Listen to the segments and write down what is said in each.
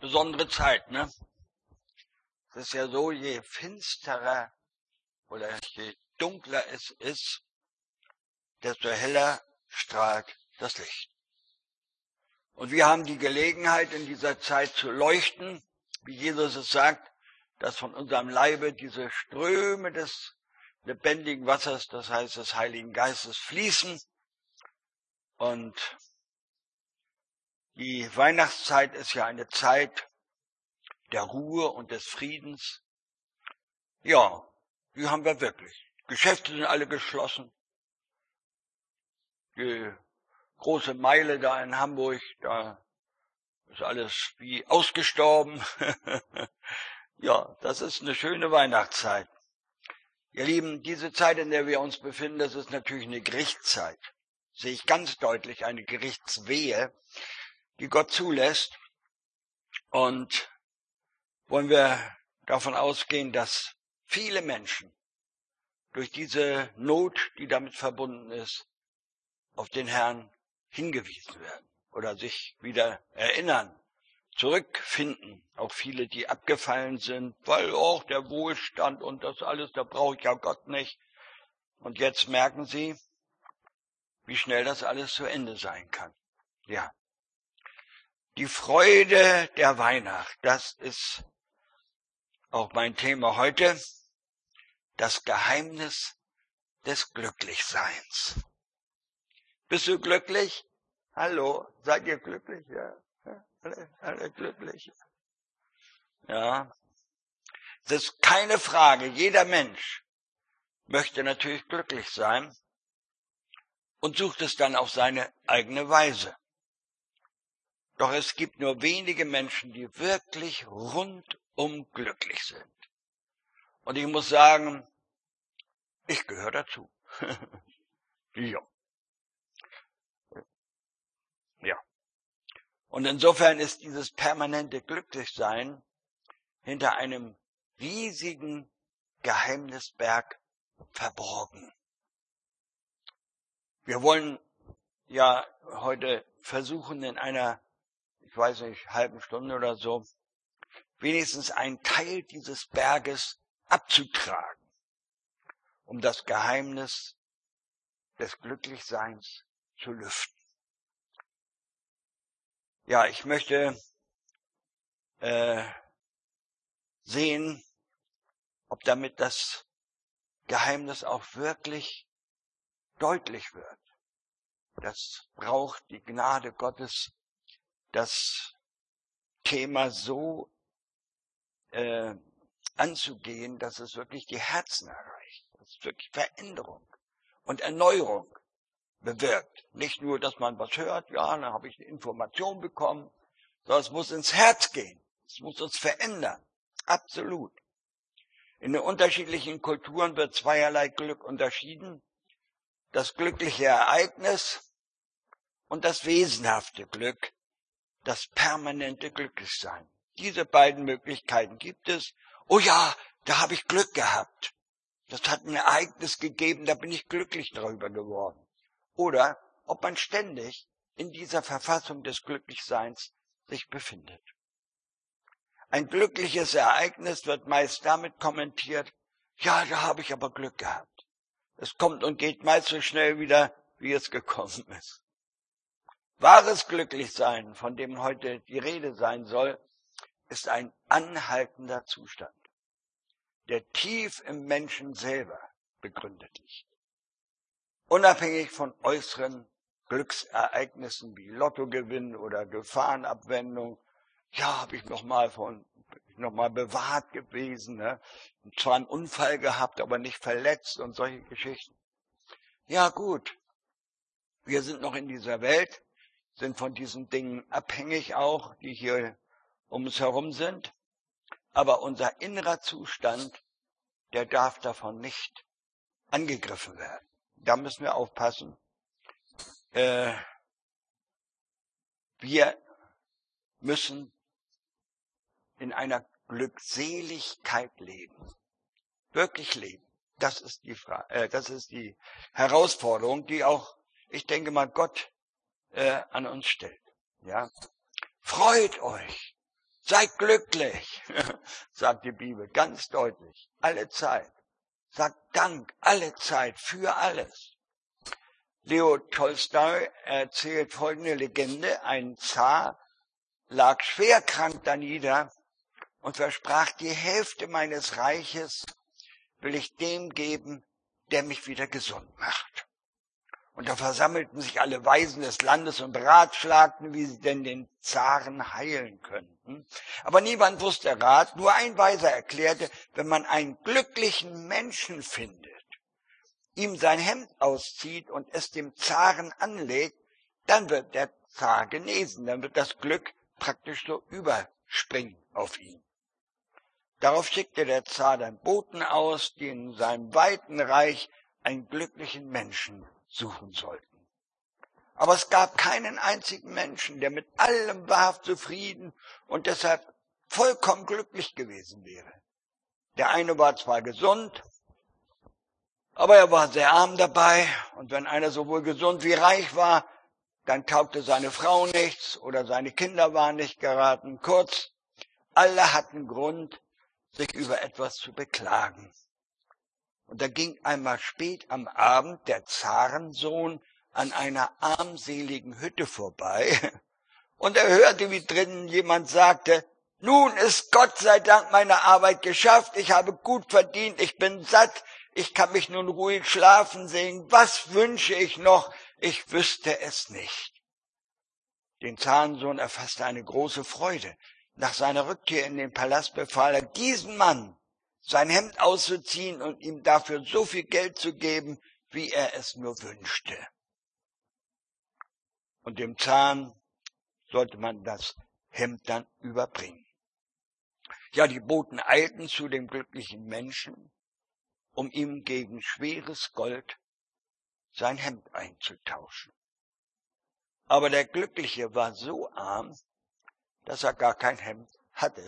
besondere Zeit, ne? Es ist ja so, je finsterer oder je dunkler es ist, desto heller strahlt das Licht. Und wir haben die Gelegenheit, in dieser Zeit zu leuchten, wie Jesus es sagt, dass von unserem Leibe diese Ströme des lebendigen Wassers, das heißt des Heiligen Geistes, fließen. Und die Weihnachtszeit ist ja eine Zeit der Ruhe und des Friedens. Ja, die haben wir wirklich. Geschäfte sind alle geschlossen. Die große Meile da in Hamburg, da ist alles wie ausgestorben. Ja, das ist eine schöne Weihnachtszeit. Ihr Lieben, diese Zeit, in der wir uns befinden, das ist natürlich eine Gerichtszeit. Sehe ich ganz deutlich, eine Gerichtswehe, die Gott zulässt. Und wollen wir davon ausgehen, dass viele Menschen durch diese Not, die damit verbunden ist, auf den Herrn hingewiesen werden oder sich wieder erinnern, zurückfinden. Auch viele, die abgefallen sind, weil auch der Wohlstand und das alles, da brauche ich ja Gott nicht. Und jetzt merken sie, wie schnell das alles zu Ende sein kann. Ja. Die Freude der Weihnacht, das ist auch mein Thema heute. Das Geheimnis des Glücklichseins. Bist du glücklich? Hallo, seid ihr glücklich? Ja, alle glücklich. Ja, das ist keine Frage. Jeder Mensch möchte natürlich glücklich sein und sucht es dann auf seine eigene Weise. Doch es gibt nur wenige Menschen, die wirklich rundum glücklich sind. Und ich muss sagen, ich gehöre dazu. Ja. Ja. Und insofern ist dieses permanente Glücklichsein hinter einem riesigen Geheimnisberg verborgen. Wir wollen ja heute versuchen, in einer, ich weiß nicht, halben Stunde oder so, wenigstens einen Teil dieses Berges abzutragen, um das Geheimnis des Glücklichseins zu lüften. Ja, ich möchte sehen, ob damit das Geheimnis auch wirklich deutlich wird. Das braucht die Gnade Gottes, das Thema so anzugehen, dass es wirklich die Herzen erreicht, dass es wirklich Veränderung und Erneuerung bewirkt. Nicht nur, dass man was hört, ja, dann habe ich eine Information bekommen, sondern es muss ins Herz gehen. Es muss uns verändern. Absolut. In den unterschiedlichen Kulturen wird zweierlei Glück unterschieden. Das glückliche Ereignis und das wesenhafte Glück, das permanente Glücklichsein. Diese beiden Möglichkeiten gibt es. Oh ja, da habe ich Glück gehabt. Das hat ein Ereignis gegeben, da bin ich glücklich darüber geworden. Oder ob man ständig in dieser Verfassung des Glücklichseins sich befindet. Ein glückliches Ereignis wird meist damit kommentiert, ja, da habe ich aber Glück gehabt. Es kommt und geht meist so schnell wieder, wie es gekommen ist. Wahres Glücklichsein, von dem heute die Rede sein soll, ist ein anhaltender Zustand, der tief im Menschen selber begründet liegt. Unabhängig von äußeren Glücksereignissen wie Lottogewinn oder Gefahrenabwendung, ja, habe ich noch mal bewahrt gewesen, ne? Und zwar einen Unfall gehabt, aber nicht verletzt und solche Geschichten. Ja gut, wir sind noch in dieser Welt, sind von diesen Dingen abhängig auch, die hier um uns herum sind. Aber unser innerer Zustand, der darf davon nicht angegriffen werden. Da müssen wir aufpassen. Wir müssen in einer Glückseligkeit leben. Wirklich leben. Das ist die Frage, das ist die Herausforderung, die auch, ich denke mal, Gott an uns stellt. Ja? Freut euch, Seid glücklich, sagt die Bibel ganz deutlich, alle Zeit. Sagt Dank, alle Zeit, für alles. Leo Tolstoi erzählt folgende Legende. Ein Zar lag schwer krank danieder und versprach, die Hälfte meines Reiches will ich dem geben, der mich wieder gesund macht. Und da versammelten sich alle Weisen des Landes und beratschlagten, wie sie denn den Zaren heilen könnten. Aber niemand wusste Rat, nur ein Weiser erklärte, wenn man einen glücklichen Menschen findet, ihm sein Hemd auszieht und es dem Zaren anlegt, dann wird der Zar genesen, dann wird das Glück praktisch so überspringen auf ihn. Darauf schickte der Zar dann Boten aus, die in seinem weiten Reich einen glücklichen Menschen suchen sollten. Aber es gab keinen einzigen Menschen, der mit allem wahrhaft zufrieden und deshalb vollkommen glücklich gewesen wäre. Der eine war zwar gesund, aber er war sehr arm dabei, und wenn einer sowohl gesund wie reich war, dann taugte seine Frau nichts oder seine Kinder waren nicht geraten. Kurz, alle hatten Grund, sich über etwas zu beklagen. Und da ging einmal spät am Abend der Zarensohn an einer armseligen Hütte vorbei, und er hörte, wie drinnen jemand sagte: Nun ist Gott sei Dank meine Arbeit geschafft, ich habe gut verdient, ich bin satt, ich kann mich nun ruhig schlafen sehen, was wünsche ich noch, ich wüsste es nicht. Den Zarensohn erfasste eine große Freude. Nach seiner Rückkehr in den Palast befahl er, diesen Mann sein Hemd auszuziehen und ihm dafür so viel Geld zu geben, wie er es nur wünschte. Und dem Zaren sollte man das Hemd dann überbringen. Ja, die Boten eilten zu dem glücklichen Menschen, um ihm gegen schweres Gold sein Hemd einzutauschen. Aber der Glückliche war so arm, dass er gar kein Hemd hatte.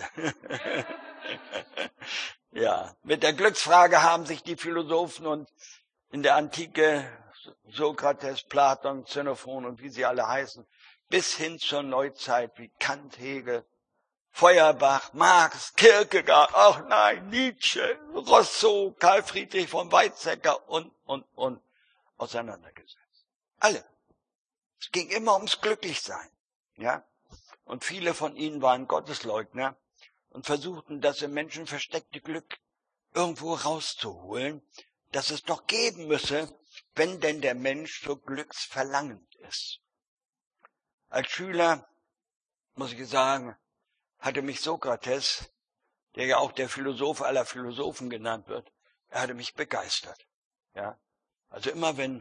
Ja, mit der Glücksfrage haben sich die Philosophen und in der Antike Sokrates, Platon, Xenophon und wie sie alle heißen, bis hin zur Neuzeit wie Kant, Hegel, Feuerbach, Marx, Kierkegaard, ach nein, Nietzsche, Rousseau, Karl Friedrich von Weizsäcker und auseinandergesetzt. Alle. Es ging immer ums Glücklichsein, ja. Und viele von ihnen waren Gottesleugner und versuchten, das im Menschen versteckte Glück irgendwo rauszuholen, das es doch geben müsse, wenn denn der Mensch so glücksverlangend ist. Als Schüler, muss ich sagen, hatte mich Sokrates, der ja auch der Philosoph aller Philosophen genannt wird, er hatte mich begeistert. Ja, also immer wenn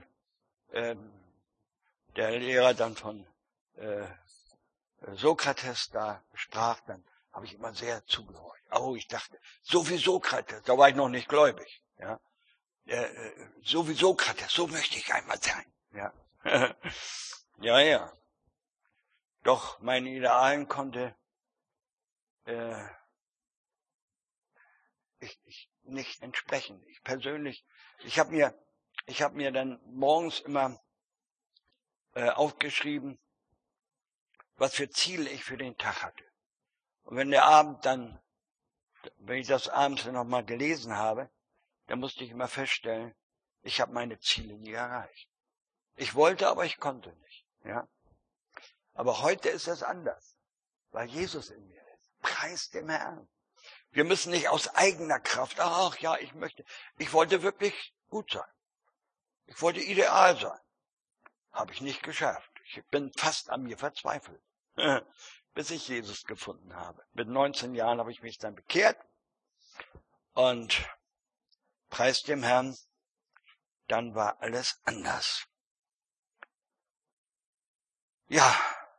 der Lehrer dann von Sokrates da sprach, dann habe ich immer sehr zugehört. Oh, ich dachte, so wie Sokrates, da war ich noch nicht gläubig. Ja, so wie Sokrates, so möchte ich einmal sein. Ja, ja. Doch meinen Idealen konnte ich nicht entsprechen. Ich persönlich, ich habe mir dann morgens immer aufgeschrieben, was für Ziele ich für den Tag hatte. Und wenn ich das abends noch mal gelesen habe, dann musste ich immer feststellen, ich habe meine Ziele nie erreicht. Ich wollte, aber ich konnte nicht. Ja. Aber heute ist es anders, weil Jesus in mir ist. Preis dem Herrn. Wir müssen nicht aus eigener Kraft, ach ja, ich wollte wirklich gut sein. Ich wollte ideal sein. Habe ich nicht geschafft. Ich bin fast an mir verzweifelt, bis ich Jesus gefunden habe. Mit 19 Jahren habe ich mich dann bekehrt und preis dem Herrn, dann war alles anders. Ja,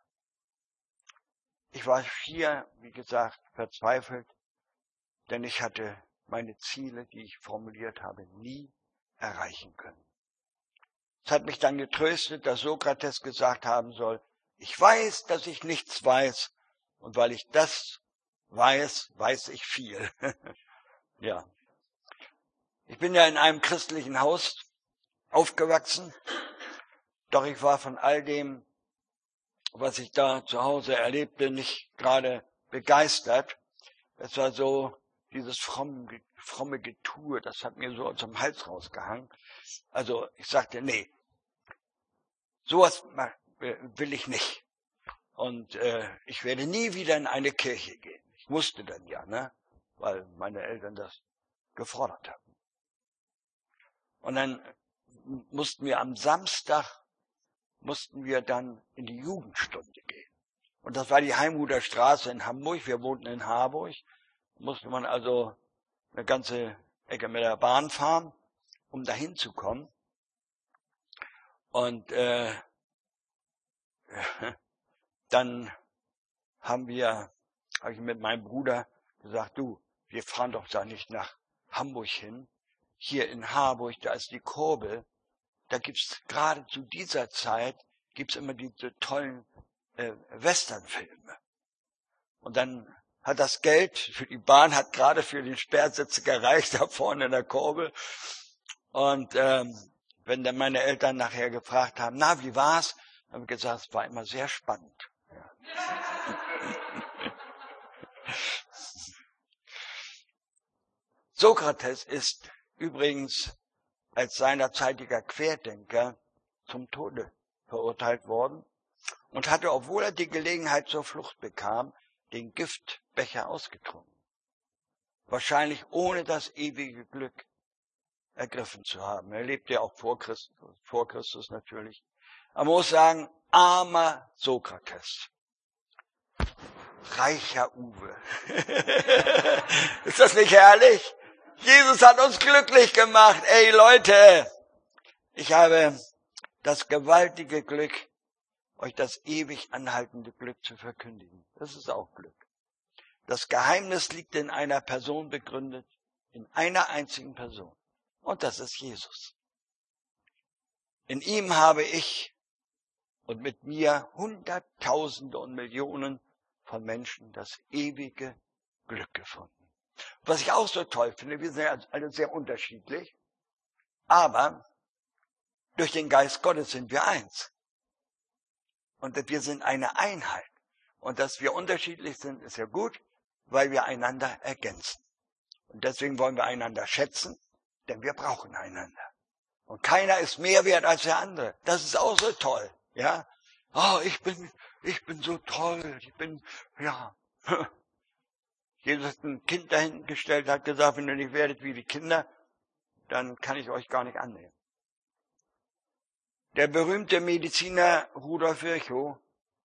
ich war hier, wie gesagt, verzweifelt, denn ich hatte meine Ziele, die ich formuliert habe, nie erreichen können. Es hat mich dann getröstet, dass Sokrates gesagt haben soll, ich weiß, dass ich nichts weiß, und weil ich das weiß, weiß ich viel. Ja. Ich bin ja in einem christlichen Haus aufgewachsen, doch ich war von all dem, was ich da zu Hause erlebte, nicht gerade begeistert. Es war so dieses fromme Getue, das hat mir so zum Hals rausgehangen. Also ich sagte, nee, sowas will ich nicht. Und ich werde nie wieder in eine Kirche gehen. Ich musste dann ja, ne, weil meine Eltern das gefordert haben. Und dann mussten wir am Samstag dann in die Jugendstunde gehen. Und das war die Heimhuder Straße in Hamburg. Wir wohnten in Harburg. Musste man also eine ganze Ecke mit der Bahn fahren, um dahin zu kommen. Und dann habe ich mit meinem Bruder gesagt, du, wir fahren doch da nicht nach Hamburg hin. Hier in Harburg, da ist die Kurbel. Da gibt's gerade zu dieser Zeit, gibt's immer diese tollen Westernfilme. Und dann hat das Geld für die Bahn, hat gerade für den Sperrsitz gereicht, da vorne in der Kurbel. Und wenn dann meine Eltern nachher gefragt haben, na, wie war's? Dann habe ich gesagt, es war immer sehr spannend. Ja. Sokrates ist übrigens als seinerzeitiger Querdenker zum Tode verurteilt worden und hatte, obwohl er die Gelegenheit zur Flucht bekam, den Giftbecher ausgetrunken. Wahrscheinlich ohne das ewige Glück ergriffen zu haben. Er lebte ja auch vor Christus natürlich. Man muss sagen, armer Sokrates. Reicher Uwe. Ist das nicht herrlich? Jesus hat uns glücklich gemacht. Ey Leute, ich habe das gewaltige Glück, euch das ewig anhaltende Glück zu verkündigen. Das ist auch Glück. Das Geheimnis liegt in einer Person begründet, in einer einzigen Person. Und das ist Jesus. In ihm habe ich und mit mir Hunderttausende und Millionen von Menschen das ewige Glück gefunden. Was ich auch so toll finde, wir sind alle sehr unterschiedlich, aber durch den Geist Gottes sind wir eins. Und wir sind eine Einheit. Und dass wir unterschiedlich sind, ist ja gut, weil wir einander ergänzen. Und deswegen wollen wir einander schätzen, denn wir brauchen einander. Und keiner ist mehr wert als der andere. Das ist auch so toll, ja. Oh, ich bin so toll, ja. Jesus hat ein Kind dahin gestellt, hat gesagt, wenn ihr nicht werdet wie die Kinder, dann kann ich euch gar nicht annehmen. Der berühmte Mediziner Rudolf Virchow,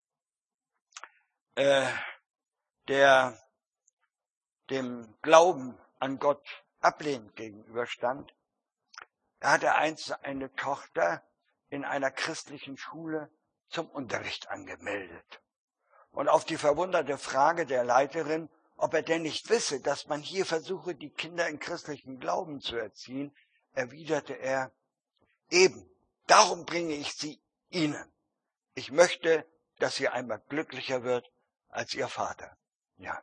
der dem Glauben an Gott ablehnend gegenüberstand, er hatte einst eine Tochter in einer christlichen Schule zum Unterricht angemeldet. Und auf die verwunderte Frage der Leiterin, ob er denn nicht wisse, dass man hier versuche, die Kinder in christlichen Glauben zu erziehen, erwiderte er, eben, darum bringe ich sie Ihnen. Ich möchte, dass sie einmal glücklicher wird als ihr Vater. Ja.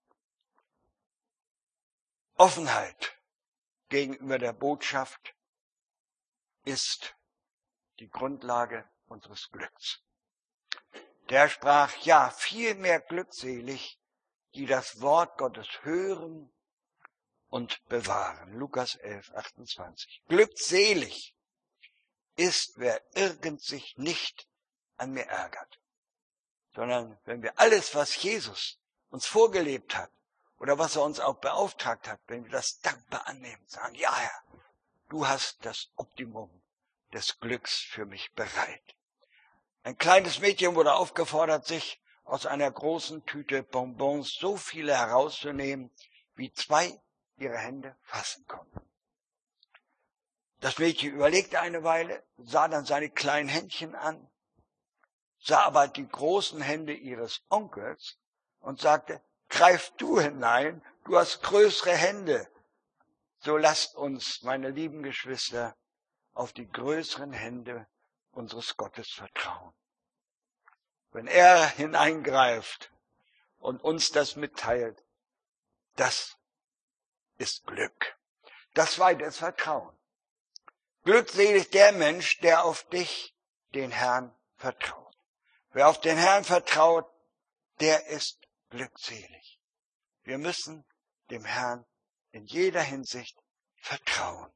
Offenheit gegenüber der Botschaft ist die Grundlage unseres Glücks. Der sprach, ja, vielmehr glückselig, die das Wort Gottes hören und bewahren. Lukas 11, 28. Glückselig ist, wer irgend sich nicht an mir ärgert, sondern wenn wir alles, was Jesus uns vorgelebt hat oder was er uns auch beauftragt hat, wenn wir das dankbar annehmen, sagen, ja Herr, du hast das Optimum des Glücks für mich bereit. Ein kleines Mädchen wurde aufgefordert, sich aus einer großen Tüte Bonbons so viele herauszunehmen, wie zwei ihre Hände fassen konnten. Das Mädchen überlegte eine Weile, sah dann seine kleinen Händchen an, sah aber die großen Hände ihres Onkels und sagte, greif du hinein, du hast größere Hände. So lasst uns, meine lieben Geschwister, auf die größeren Hände unseres Gottes vertrauen. Wenn er hineingreift und uns das mitteilt, das ist Glück. Das zweite ist Vertrauen. Glückselig der Mensch, der auf dich, den Herrn, vertraut. Wer auf den Herrn vertraut, der ist glückselig. Wir müssen dem Herrn in jeder Hinsicht vertrauen.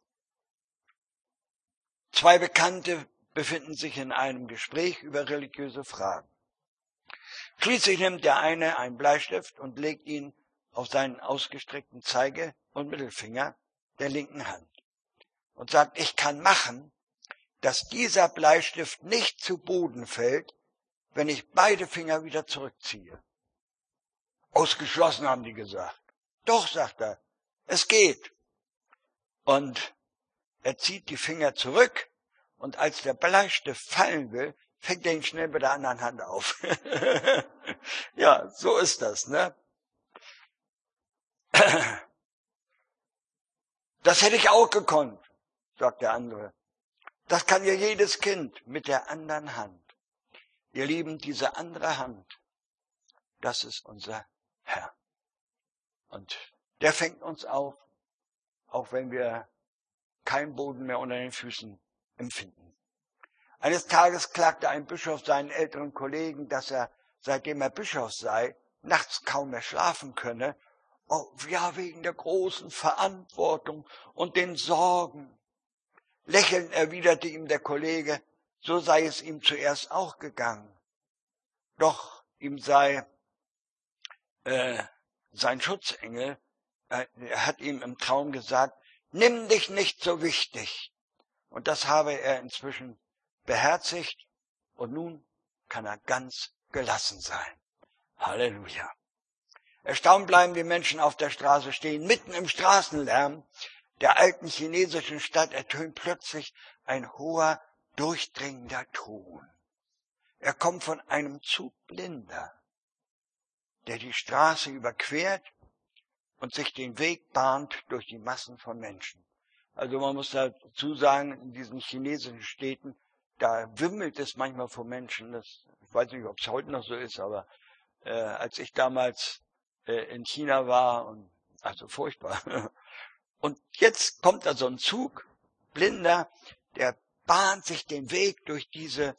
2 Bekannte befinden sich in einem Gespräch über religiöse Fragen. Schließlich nimmt der eine einen Bleistift und legt ihn auf seinen ausgestreckten Zeige- und Mittelfinger der linken Hand und sagt, ich kann machen, dass dieser Bleistift nicht zu Boden fällt, wenn ich beide Finger wieder zurückziehe. Ausgeschlossen, haben die gesagt. Doch, sagt er, es geht. Und er zieht die Finger zurück und als der Bleistift fallen will, fängt er ihn schnell mit der anderen Hand auf. Ja, so ist das, ne? Das hätte ich auch gekonnt, sagt der andere. Das kann ja jedes Kind mit der anderen Hand. Ihr Lieben, diese andere Hand, das ist unser Herr. Und der fängt uns auf, auch wenn wir keinen Boden mehr unter den Füßen empfinden. Eines Tages klagte ein Bischof seinen älteren Kollegen, dass er, seitdem er Bischof sei, nachts kaum mehr schlafen könne. Oh, ja, wegen der großen Verantwortung und den Sorgen. Lächelnd erwiderte ihm der Kollege, so sei es ihm zuerst auch gegangen. Doch ihm sei sein Schutzengel, er hat ihm im Traum gesagt, nimm dich nicht so wichtig. Und das habe er inzwischen beherzigt und nun kann er ganz gelassen sein. Halleluja. Erstaunt bleiben die Menschen auf der Straße stehen. Mitten im Straßenlärm der alten chinesischen Stadt ertönt plötzlich ein hoher, durchdringender Ton. Er kommt von einem Zug Blinder, der die Straße überquert und sich den Weg bahnt durch die Massen von Menschen. Also man muss dazu sagen, in diesen chinesischen Städten, da wimmelt es manchmal von Menschen. Ich weiß nicht, ob es heute noch so ist, aber als ich damals in China war, und also furchtbar. Und jetzt kommt da so ein Zug, Blinder, der bahnt sich den Weg durch diesen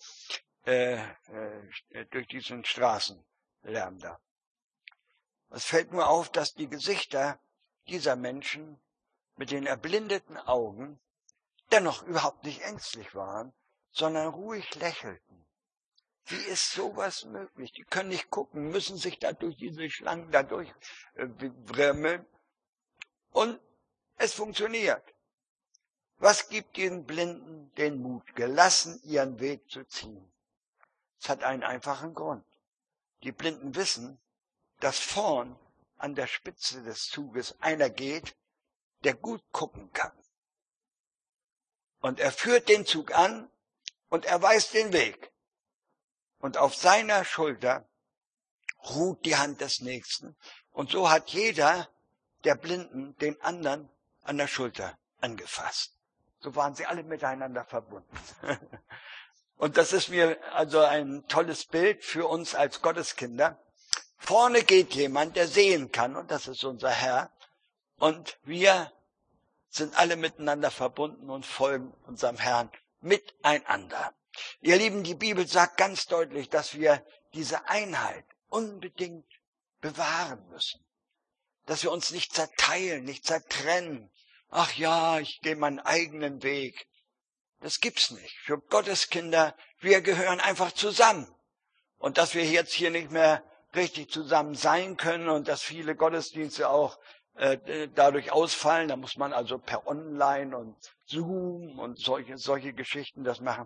Straßenlärm da. Es fällt nur auf, dass die Gesichter dieser Menschen mit den erblindeten Augen dennoch überhaupt nicht ängstlich waren, sondern ruhig lächelten. Wie ist sowas möglich? Die können nicht gucken, müssen sich da durch diese Schlangen da durchwrimmeln. Und es funktioniert. Was gibt den Blinden den Mut, gelassen ihren Weg zu ziehen? Es hat einen einfachen Grund. Die Blinden wissen, dass vorn an der Spitze des Zuges einer geht, der gut gucken kann. Und er führt den Zug an und er weiß den Weg. Und auf seiner Schulter ruht die Hand des Nächsten. Und so hat jeder der Blinden den anderen an der Schulter angefasst. So waren sie alle miteinander verbunden. Und das ist mir also ein tolles Bild für uns als Gotteskinder. Vorne geht jemand, der sehen kann, und das ist unser Herr. Und wir sind alle miteinander verbunden und folgen unserem Herrn miteinander. Ihr Lieben, die Bibel sagt ganz deutlich, dass wir diese Einheit unbedingt bewahren müssen. Dass wir uns nicht zerteilen, nicht zertrennen. Ach ja, ich gehe meinen eigenen Weg. Das gibt's nicht. Für Gotteskinder, wir gehören einfach zusammen. Und dass wir jetzt hier nicht mehr richtig zusammen sein können und dass viele Gottesdienste auch dadurch ausfallen, da muss man also per Online und Zoom und solche Geschichten das machen.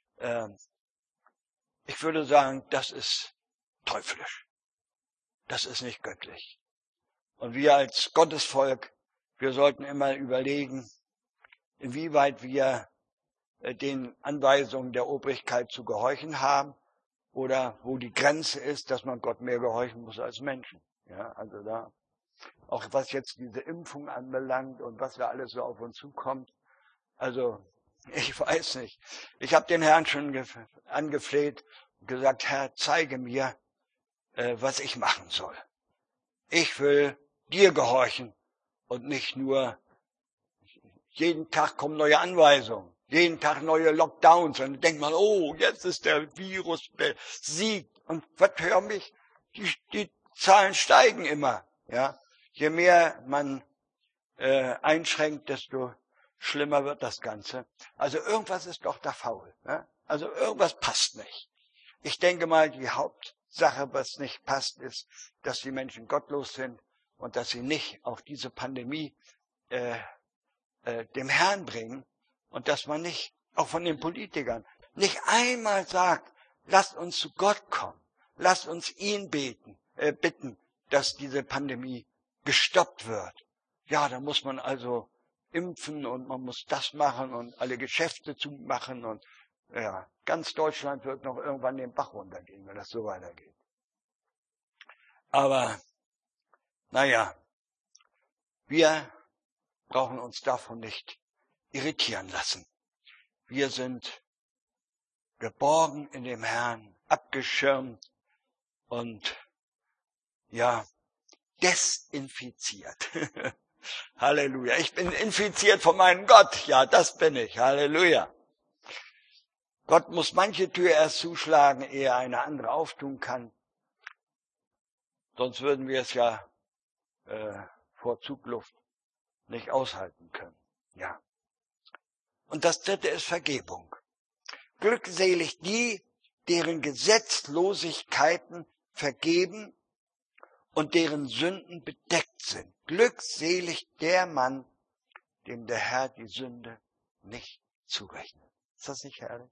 Ich würde sagen, das ist teuflisch. Das ist nicht göttlich. Und wir als Gottesvolk, wir sollten immer überlegen, inwieweit wir den Anweisungen der Obrigkeit zu gehorchen haben oder wo die Grenze ist, dass man Gott mehr gehorchen muss als Menschen. Ja, also da, auch was jetzt diese Impfung anbelangt und was da alles so auf uns zukommt. Also, ich weiß nicht. Ich habe den Herrn schon angefleht und gesagt, Herr, zeige mir, was ich machen soll. Ich will dir gehorchen und nicht nur, jeden Tag kommen neue Anweisungen, jeden Tag neue Lockdowns und dann denkt man, oh, jetzt ist der Virus besiegt und verhör mich, die Zahlen steigen immer. Ja, je mehr man einschränkt, desto schlimmer wird das Ganze. Also irgendwas ist doch da faul. Ja? Also irgendwas passt nicht. Ich denke mal, die Hauptsache, was nicht passt, ist, dass die Menschen gottlos sind und dass sie nicht auf diese Pandemie dem Herrn bringen und dass man nicht, auch von den Politikern, nicht einmal sagt, lasst uns zu Gott kommen, lasst uns ihn bitten, dass diese Pandemie gestoppt wird. Ja, da muss man also impfen und man muss das machen und alle Geschäfte zumachen und ja, ganz Deutschland wird noch irgendwann den Bach runtergehen, wenn das so weitergeht. Aber, naja, wir brauchen uns davon nicht irritieren lassen. Wir sind geborgen in dem Herrn, abgeschirmt und, ja, desinfiziert. Halleluja. Ich bin infiziert von meinem Gott. Ja, das bin ich. Halleluja. Gott muss manche Tür erst zuschlagen, ehe er eine andere auftun kann. Sonst würden wir es ja vor Zugluft nicht aushalten können. Ja. Und das dritte ist Vergebung. Glückselig die, deren Gesetzlosigkeiten vergeben und deren Sünden bedeckt sind. Glückselig der Mann, dem der Herr die Sünde nicht zurechnet. Ist das nicht herrlich?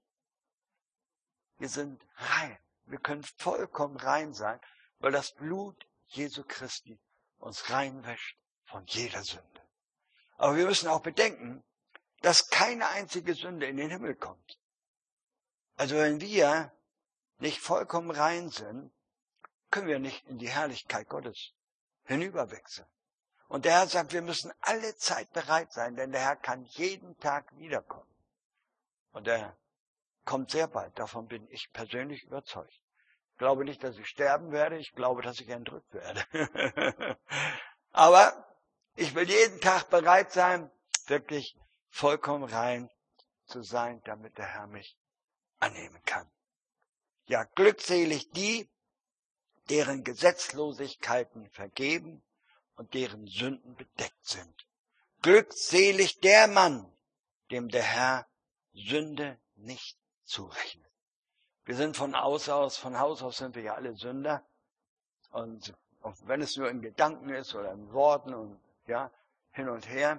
Wir sind rein. Wir können vollkommen rein sein, weil das Blut Jesu Christi uns reinwäscht von jeder Sünde. Aber wir müssen auch bedenken, dass keine einzige Sünde in den Himmel kommt. Also wenn wir nicht vollkommen rein sind, können wir nicht in die Herrlichkeit Gottes hinüberwechseln. Und der Herr sagt, wir müssen alle Zeit bereit sein, denn der Herr kann jeden Tag wiederkommen. Und er kommt sehr bald, davon bin ich persönlich überzeugt. Ich glaube nicht, dass ich sterben werde, ich glaube, dass ich entrückt werde. Aber ich will jeden Tag bereit sein, wirklich vollkommen rein zu sein, damit der Herr mich annehmen kann. Ja, glückselig die, deren Gesetzlosigkeiten vergeben und deren Sünden bedeckt sind. Glückselig der Mann, dem der Herr Sünde nicht zurechnet. Wir sind von Haus aus sind wir ja alle Sünder. Und wenn es nur in Gedanken ist oder in Worten und ja, hin und her.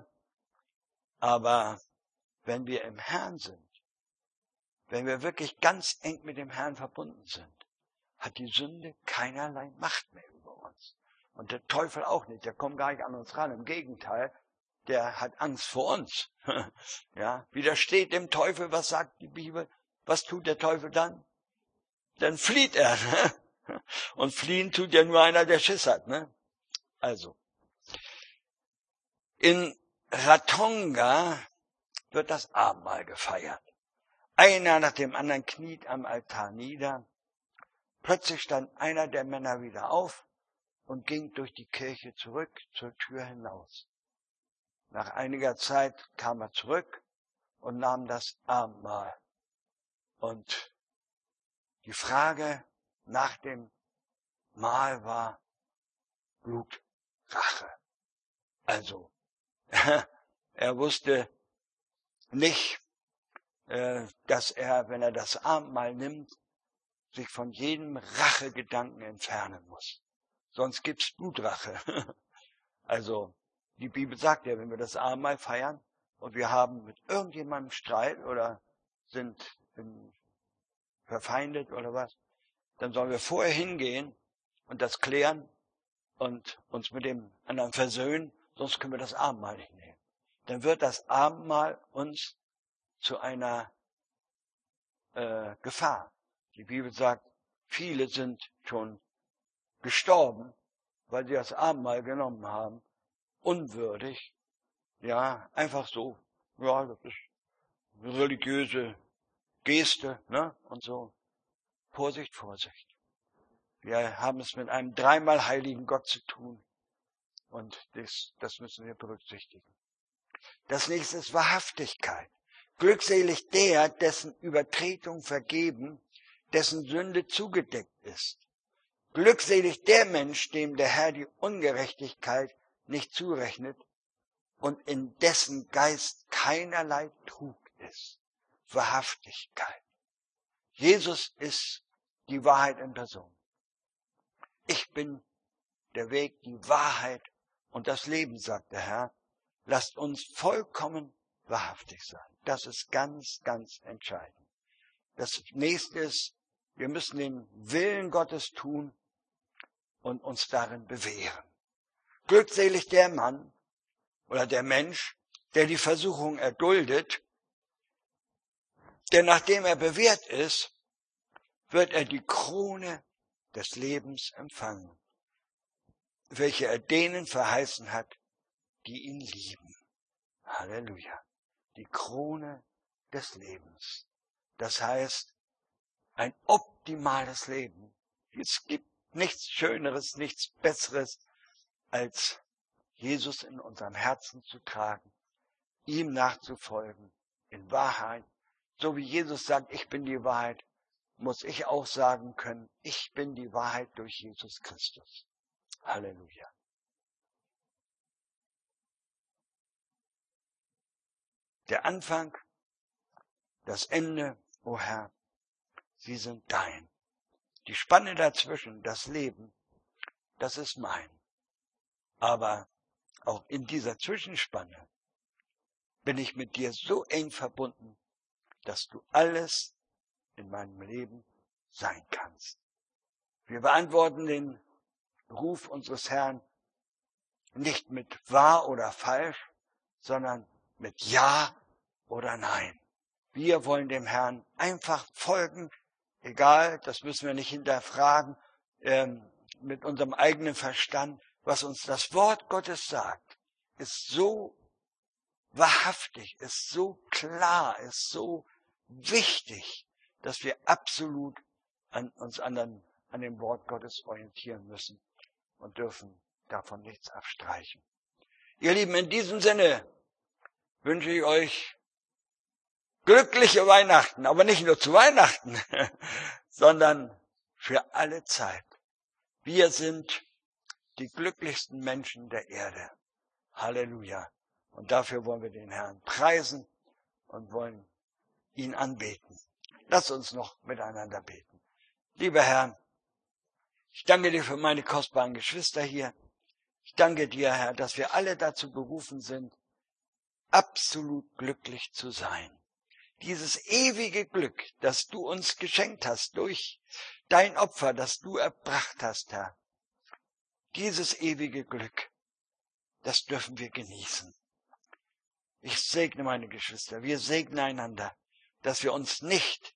Aber wenn wir im Herrn sind, wenn wir wirklich ganz eng mit dem Herrn verbunden sind, hat die Sünde keinerlei Macht mehr über uns. Und der Teufel auch nicht, der kommt gar nicht an uns ran. Im Gegenteil, der hat Angst vor uns. Ja, widersteht dem Teufel, was sagt die Bibel? Was tut der Teufel dann? Dann flieht er. Ne? Und fliehen tut ja nur einer, der Schiss hat. Ne? Also, in Ratonga wird das Abendmahl gefeiert. Einer nach dem anderen kniet am Altar nieder. Plötzlich stand einer der Männer wieder auf und ging durch die Kirche zurück zur Tür hinaus. Nach einiger Zeit kam er zurück und nahm das Abendmahl. Und die Frage nach dem Mahl war Blutrache. Also, er wusste nicht, dass er, wenn er das Abendmahl nimmt, sich von jedem Rachegedanken entfernen muss. Sonst gibt's Blutrache. Also, die Bibel sagt ja, wenn wir das Abendmahl feiern und wir haben mit irgendjemandem Streit oder sind verfeindet oder was, dann sollen wir vorher hingehen und das klären und uns mit dem anderen versöhnen, sonst können wir das Abendmahl nicht nehmen. Dann wird das Abendmahl uns zu einer Gefahr. Die Bibel sagt, viele sind schon gestorben, weil sie das Abendmahl genommen haben, unwürdig, ja, einfach so, ja, das ist eine religiöse Geste, ne, und so. Vorsicht, Vorsicht. Wir haben es mit einem dreimal heiligen Gott zu tun und das müssen wir berücksichtigen. Das nächste ist Wahrhaftigkeit. Glückselig der, dessen Übertretung vergeben, dessen Sünde zugedeckt ist. Glückselig der Mensch, dem der Herr die Ungerechtigkeit nicht zurechnet und in dessen Geist keinerlei Trug ist. Wahrhaftigkeit. Jesus ist die Wahrheit in Person. Ich bin der Weg, die Wahrheit und das Leben, sagt der Herr. Lasst uns vollkommen wahrhaftig sein. Das ist ganz, ganz entscheidend. Das nächste ist, wir müssen den Willen Gottes tun und uns darin bewähren. Glückselig der Mann oder der Mensch, der die Versuchung erduldet, denn nachdem er bewährt ist, wird er die Krone des Lebens empfangen, welche er denen verheißen hat, die ihn lieben. Halleluja. Die Krone des Lebens. Das heißt, ein optimales Leben. Es gibt nichts Schöneres, nichts Besseres, als Jesus in unserem Herzen zu tragen, ihm nachzufolgen, in Wahrheit. So wie Jesus sagt, ich bin die Wahrheit, muss ich auch sagen können, ich bin die Wahrheit durch Jesus Christus. Halleluja. Der Anfang, das Ende, o Herr, sie sind dein. Die Spanne dazwischen, das Leben, das ist mein. Aber auch in dieser Zwischenspanne bin ich mit dir so eng verbunden, dass du alles in meinem Leben sein kannst. Wir beantworten den Ruf unseres Herrn nicht mit wahr oder falsch, sondern mit Ja oder Nein. Wir wollen dem Herrn einfach folgen, egal, das müssen wir nicht hinterfragen, mit unserem eigenen Verstand. Was uns das Wort Gottes sagt, ist so wahrhaftig, ist so klar, ist so wichtig, dass wir absolut an dem Wort Gottes orientieren müssen und dürfen davon nichts abstreichen. Ihr Lieben, in diesem Sinne wünsche ich euch glückliche Weihnachten, aber nicht nur zu Weihnachten, sondern für alle Zeit. Wir sind die glücklichsten Menschen der Erde. Halleluja. Und dafür wollen wir den Herrn preisen und wollen ihn anbeten. Lasst uns noch miteinander beten. Lieber Herr, ich danke dir für meine kostbaren Geschwister hier. Ich danke dir, Herr, dass wir alle dazu berufen sind, absolut glücklich zu sein. Dieses ewige Glück, das du uns geschenkt hast durch dein Opfer, das du erbracht hast, Herr. Dieses ewige Glück, das dürfen wir genießen. Ich segne meine Geschwister, wir segnen einander, dass wir uns nicht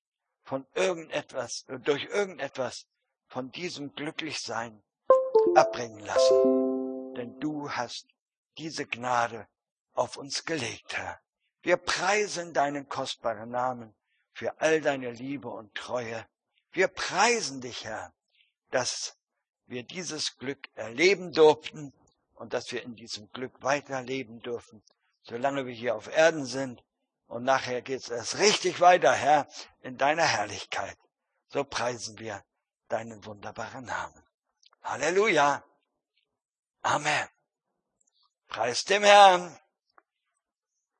durch irgendetwas von diesem Glücklichsein abbringen lassen. Denn du hast diese Gnade auf uns gelegt, Herr. Wir preisen deinen kostbaren Namen für all deine Liebe und Treue. Wir preisen dich, Herr, dass wir dieses Glück erleben durften und dass wir in diesem Glück weiterleben dürfen, solange wir hier auf Erden sind. Und nachher geht es erst richtig weiter, Herr, in deiner Herrlichkeit. So preisen wir deinen wunderbaren Namen. Halleluja. Amen. Preis dem Herrn.